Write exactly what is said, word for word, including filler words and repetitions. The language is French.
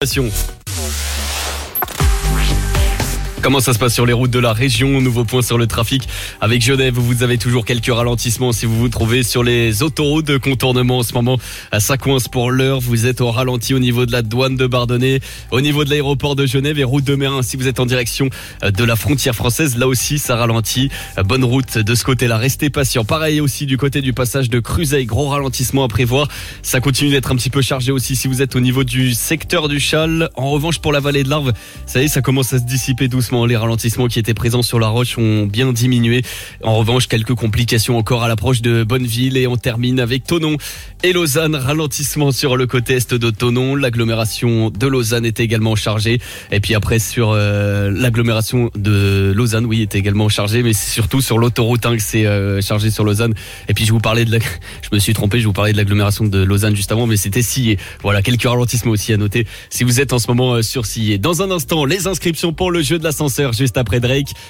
Comment ça se passe sur les routes de la région? Nouveau point sur le trafic avec Genève où vous avez toujours quelques ralentissements si vous vous trouvez sur les autoroutes de contournement en ce moment. Ça coince pour l'heure, vous êtes au ralenti au niveau de la douane de Bardonnay, au niveau de l'aéroport de Genève et route de Meyrin si vous êtes en direction de la frontière française. Là aussi ça ralentit, bonne route de ce côté-là, restez patient. Pareil aussi du côté du passage de Cruzeil, gros ralentissement à prévoir. Ça continue d'être un petit peu chargé aussi si vous êtes au niveau du secteur du Châle. En revanche pour la vallée de l'Arve, ça y est, ça commence à se dissiper doucement. Les ralentissements qui étaient présents sur la Roche ont bien diminué. En revanche, quelques complications encore à l'approche de Bonneville et on termine avec Thonon et Lausanne. Ralentissement sur le côté est de Thonon. L'agglomération de Lausanne était également chargée. Et puis après sur euh, l'agglomération de Lausanne, oui, était également chargée, mais c'est surtout sur l'autoroute hein, que c'est euh, chargé sur Lausanne. Et puis je vous parlais de la... je me suis trompé, je vous parlais de l'agglomération de Lausanne juste avant, mais c'était Sillé. Voilà, quelques ralentissements aussi à noter si vous êtes en ce moment euh, sur Sillé. Dans un instant, les inscriptions pour le jeu de l'ascenseur juste après Drake.